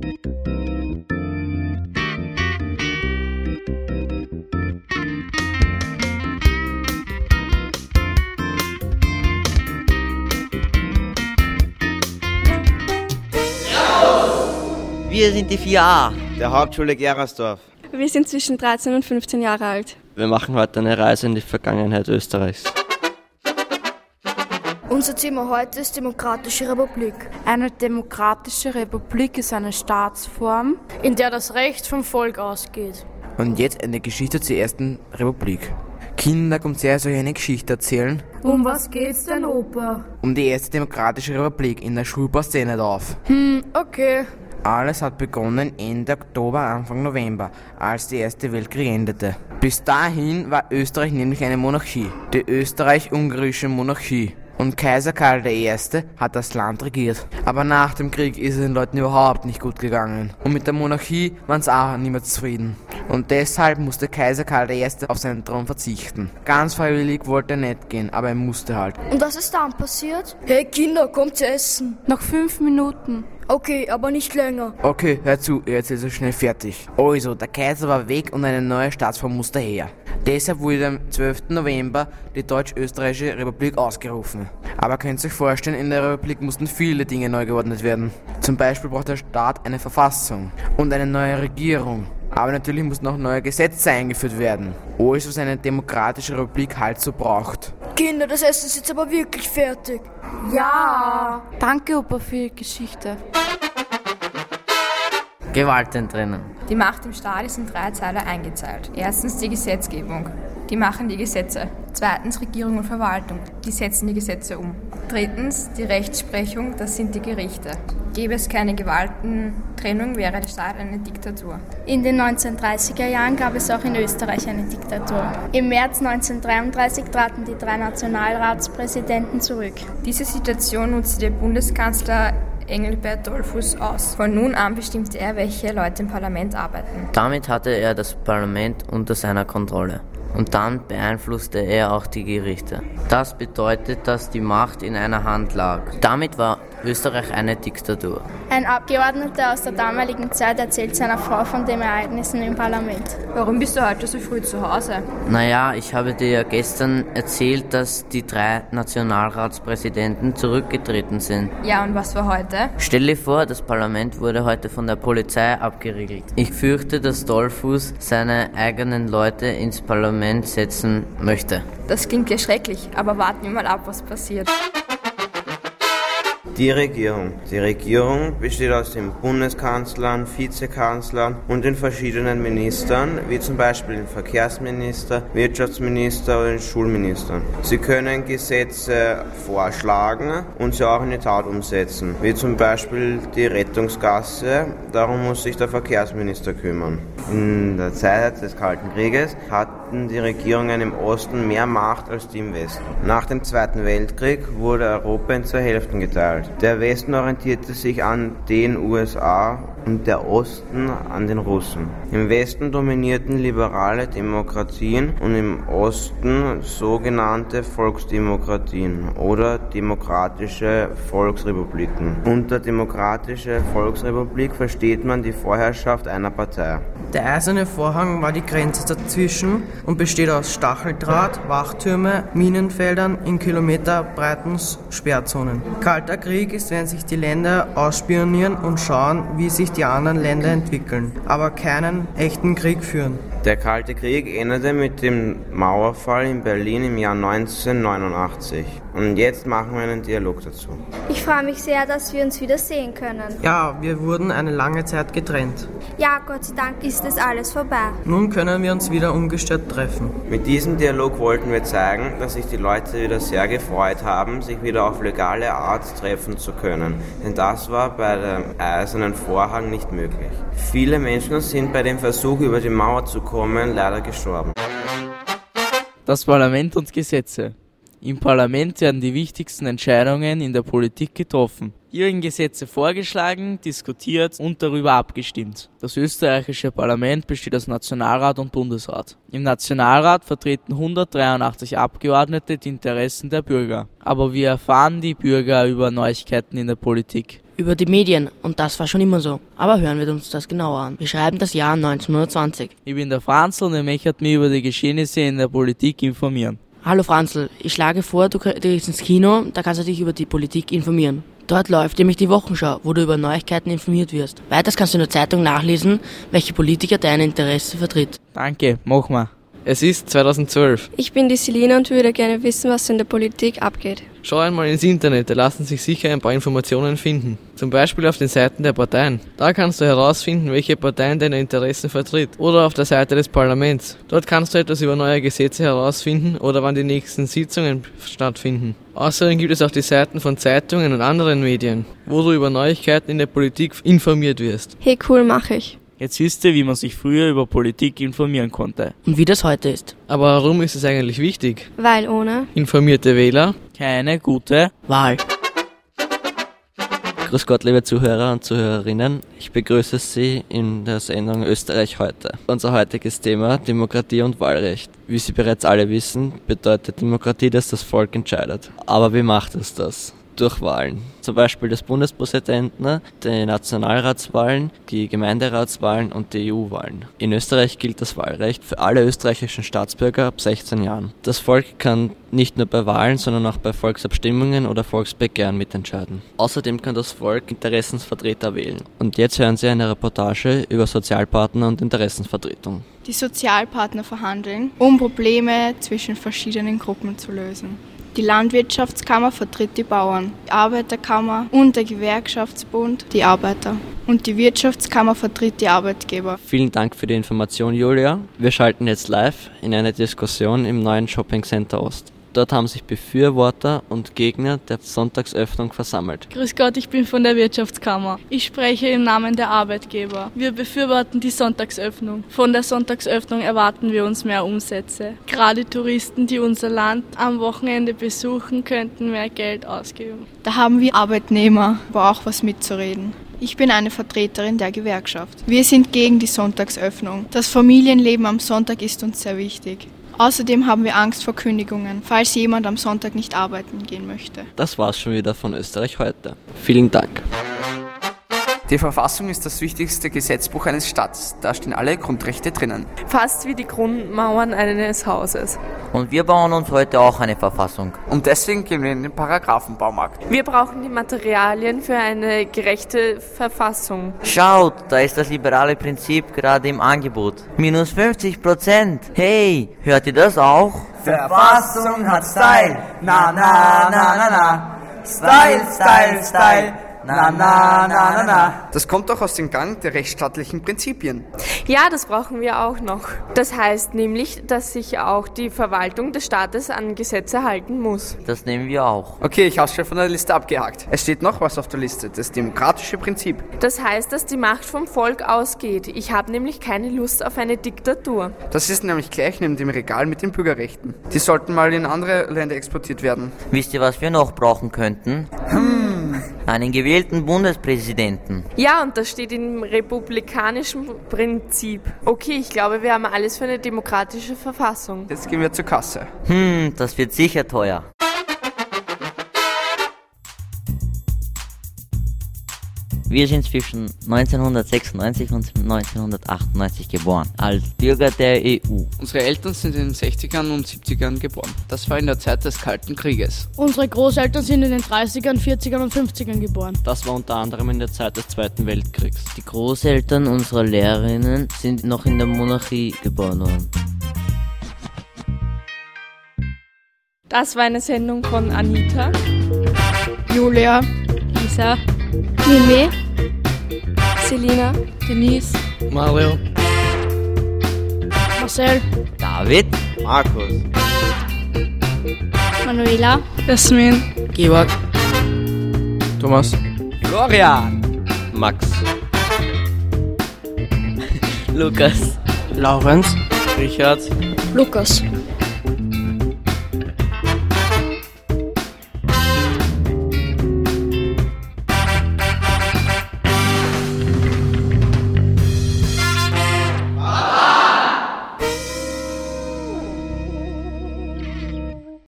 Wir sind die 4a der Hauptschule Gerersdorf. Wir sind zwischen 13 und 15 Jahre alt. Wir machen heute eine Reise in die Vergangenheit Österreichs. Unser Thema heute ist Demokratische Republik. Eine demokratische Republik ist eine Staatsform, in der das Recht vom Volk ausgeht. Und jetzt eine Geschichte zur ersten Republik. Kinder, kommt sehr, soll ich eine Geschichte erzählen? Um was geht's denn, Opa? Um die erste demokratische Republik. In der Schule passt nicht auf. Okay. Alles hat begonnen Ende Oktober, Anfang November, als der Erste Weltkrieg endete. Bis dahin war Österreich nämlich eine Monarchie, die österreich-ungarische Monarchie. Und Kaiser Karl I. hat das Land regiert. Aber nach dem Krieg ist es den Leuten überhaupt nicht gut gegangen. Und mit der Monarchie waren sie auch nicht mehr zufrieden. Und deshalb musste Kaiser Karl I. auf seinen Thron verzichten. Ganz freiwillig wollte er nicht gehen, aber er musste halt. Und was ist dann passiert? Hey Kinder, kommt zu essen. noch 5 Minuten. Okay, aber nicht länger. Okay, hör zu, jetzt ist er schnell fertig. Also, der Kaiser war weg und eine neue Staatsform musste her. Deshalb wurde am 12. November die Deutsch-Österreichische Republik ausgerufen. Aber könnt ihr euch vorstellen, in der Republik mussten viele Dinge neu geordnet werden. Zum Beispiel braucht der Staat eine Verfassung und eine neue Regierung. Aber natürlich mussten auch neue Gesetze eingeführt werden. Alles, was eine demokratische Republik halt so braucht. Kinder, das Essen ist jetzt aber wirklich fertig. Ja. Danke, Opa, für die Geschichte. Gewaltentrennung. Die Macht im Staat ist in 3 Teile eingeteilt. Erstens die Gesetzgebung. Die machen die Gesetze. Zweitens Regierung und Verwaltung. Die setzen die Gesetze um. Drittens die Rechtsprechung. Das sind die Gerichte. Gäbe es keine Gewaltentrennung, wäre der Staat eine Diktatur. In den 1930er Jahren gab es auch in Österreich eine Diktatur. Im März 1933 traten die 3 Nationalratspräsidenten zurück. Diese Situation nutzte der Bundeskanzler Engelbert Dollfuß aus. Von nun an bestimmte er, welche Leute im Parlament arbeiten. Damit hatte er das Parlament unter seiner Kontrolle. Und dann beeinflusste er auch die Gerichte. Das bedeutet, dass die Macht in einer Hand lag. Damit war Österreich eine Diktatur. Ein Abgeordneter aus der damaligen Zeit erzählt seiner Frau von den Ereignissen im Parlament. Warum bist du heute so früh zu Hause? Naja, ich habe dir ja gestern erzählt, dass die 3 Nationalratspräsidenten zurückgetreten sind. Ja, und was war heute? Stell dir vor, das Parlament wurde heute von der Polizei abgeriegelt. Ich fürchte, dass Dollfuß seine eigenen Leute ins Parlament setzen möchte. Das klingt ja schrecklich, aber warten wir mal ab, was passiert. Die Regierung. Die Regierung besteht aus den Bundeskanzlern, Vizekanzlern und den verschiedenen Ministern, wie zum Beispiel den Verkehrsminister, Wirtschaftsminister oder den Schulministern. Sie können Gesetze vorschlagen und sie auch in die Tat umsetzen, wie zum Beispiel die Rettungsgasse. Darum muss sich der Verkehrsminister kümmern. In der Zeit des Kalten Krieges hatten die Regierungen im Osten mehr Macht als die im Westen. Nach dem Zweiten Weltkrieg wurde Europa in 2 Hälften geteilt. Der Westen orientierte sich an den USA und der Osten an den Russen. Im Westen dominierten liberale Demokratien und im Osten sogenannte Volksdemokratien oder demokratische Volksrepubliken. Unter demokratische Volksrepublik versteht man die Vorherrschaft einer Partei. Der eiserne Vorhang war die Grenze dazwischen und besteht aus Stacheldraht, Wachtürme, Minenfeldern in kilometerbreiten Sperrzonen. Kalter Krieg ist, wenn sich die Länder ausspionieren und schauen, wie sich die anderen Länder entwickeln, aber keinen echten Krieg führen. Der Kalte Krieg endete mit dem Mauerfall in Berlin im Jahr 1989. Und jetzt machen wir einen Dialog dazu. Ich freue mich sehr, dass wir uns wieder sehen können. Ja, wir wurden eine lange Zeit getrennt. Ja, Gott sei Dank ist es alles vorbei. Nun können wir uns wieder ungestört treffen. Mit diesem Dialog wollten wir zeigen, dass sich die Leute wieder sehr gefreut haben, sich wieder auf legale Art treffen zu können. Denn das war bei dem Eisernen Vorhang nicht möglich. Viele Menschen sind bei dem Versuch, über die Mauer zu kommen, leider gestorben. Das Parlament und Gesetze. Im Parlament werden die wichtigsten Entscheidungen in der Politik getroffen. Hier werden Gesetze vorgeschlagen, diskutiert und darüber abgestimmt. Das österreichische Parlament besteht aus Nationalrat und Bundesrat. Im Nationalrat vertreten 183 Abgeordnete die Interessen der Bürger. Aber wie erfahren die Bürger über Neuigkeiten in der Politik? Über die Medien, und das war schon immer so. Aber hören wir uns das genauer an. Wir schreiben das Jahr 1920. Ich bin der Franzl und ich möchte mich über die Geschehnisse in der Politik informieren. Hallo Franzl, ich schlage vor, du gehst ins Kino, da kannst du dich über die Politik informieren. Dort läuft nämlich die Wochenschau, wo du über Neuigkeiten informiert wirst. Weiters kannst du in der Zeitung nachlesen, welche Politiker dein Interesse vertritt. Danke, mach mal. Es ist 2012. Ich bin die Selina und würde gerne wissen, was in der Politik abgeht. Schau einmal ins Internet, da lassen sich sicher ein paar Informationen finden. Zum Beispiel auf den Seiten der Parteien. Da kannst du herausfinden, welche Parteien deine Interessen vertritt. Oder auf der Seite des Parlaments. Dort kannst du etwas über neue Gesetze herausfinden oder wann die nächsten Sitzungen stattfinden. Außerdem gibt es auch die Seiten von Zeitungen und anderen Medien, wo du über Neuigkeiten in der Politik informiert wirst. Hey, cool, mache ich. Jetzt wisst ihr, wie man sich früher über Politik informieren konnte. Und wie das heute ist. Aber warum ist es eigentlich wichtig? Weil ohne informierte Wähler keine gute Wahl. Grüß Gott, liebe Zuhörer und Zuhörerinnen. Ich begrüße Sie in der Sendung Österreich heute. Unser heutiges Thema Demokratie und Wahlrecht. Wie Sie bereits alle wissen, bedeutet Demokratie, dass das Volk entscheidet. Aber wie macht es das? Durch Wahlen. Zum Beispiel des Bundespräsidenten, die Nationalratswahlen, die Gemeinderatswahlen und die EU-Wahlen. In Österreich gilt das Wahlrecht für alle österreichischen Staatsbürger ab 16 Jahren. Das Volk kann nicht nur bei Wahlen, sondern auch bei Volksabstimmungen oder Volksbegehren mitentscheiden. Außerdem kann das Volk Interessensvertreter wählen. Und jetzt hören Sie eine Reportage über Sozialpartner und Interessensvertretung. Die Sozialpartner verhandeln, um Probleme zwischen verschiedenen Gruppen zu lösen. Die Landwirtschaftskammer vertritt die Bauern, die Arbeiterkammer und der Gewerkschaftsbund die Arbeiter. Und die Wirtschaftskammer vertritt die Arbeitgeber. Vielen Dank für die Information, Julia. Wir schalten jetzt live in eine Diskussion im neuen Shopping Center Ost. Dort haben sich Befürworter und Gegner der Sonntagsöffnung versammelt. Grüß Gott, ich bin von der Wirtschaftskammer. Ich spreche im Namen der Arbeitgeber. Wir befürworten die Sonntagsöffnung. Von der Sonntagsöffnung erwarten wir uns mehr Umsätze. Gerade Touristen, die unser Land am Wochenende besuchen, könnten mehr Geld ausgeben. Da haben wir Arbeitnehmer, aber auch was mitzureden. Ich bin eine Vertreterin der Gewerkschaft. Wir sind gegen die Sonntagsöffnung. Das Familienleben am Sonntag ist uns sehr wichtig. Außerdem haben wir Angst vor Kündigungen, falls jemand am Sonntag nicht arbeiten gehen möchte. Das war's schon wieder von Österreich heute. Vielen Dank. Die Verfassung ist das wichtigste Gesetzbuch eines Staates. Da stehen alle Grundrechte drinnen. Fast wie die Grundmauern eines Hauses. Und wir bauen uns heute auch eine Verfassung. Und deswegen gehen wir in den Paragraphenbaumarkt. Wir brauchen die Materialien für eine gerechte Verfassung. Schaut, da ist das liberale Prinzip gerade im Angebot. Minus 50%. Hey, hört ihr das auch? Verfassung hat Style. Na, na, na, na, na. Style, Style, Style. Na, na, na, na, na. Das kommt doch aus dem Gang der rechtsstaatlichen Prinzipien. Ja, das brauchen wir auch noch. Das heißt nämlich, dass sich auch die Verwaltung des Staates an Gesetze halten muss. Das nehmen wir auch. Okay, ich habe es schon von der Liste abgehakt. Es steht noch was auf der Liste, das demokratische Prinzip. Das heißt, dass die Macht vom Volk ausgeht. Ich habe nämlich keine Lust auf eine Diktatur. Das ist nämlich gleich neben dem Regal mit den Bürgerrechten. Die sollten mal in andere Länder exportiert werden. Wisst ihr, was wir noch brauchen könnten? Einen gewählten Bundespräsidenten. Ja, und das steht im republikanischen Prinzip. Okay, ich glaube, wir haben alles für eine demokratische Verfassung. Jetzt gehen wir zur Kasse. Das wird sicher teuer. Wir sind zwischen 1996 und 1998 geboren, als Bürger der EU. Unsere Eltern sind in den 60ern und 70ern geboren. Das war in der Zeit des Kalten Krieges. Unsere Großeltern sind in den 30ern, 40ern und 50ern geboren. Das war unter anderem in der Zeit des Zweiten Weltkriegs. Die Großeltern unserer Lehrerinnen sind noch in der Monarchie geboren worden. Das war eine Sendung von Anita, Julia, Lisa, Mimi, Selina, Denise, Mario, Marcel, David, Markus, Manuela, Jasmin, Georg, Thomas, Florian, Max, Lukas, Laurenz, Richard, Lukas,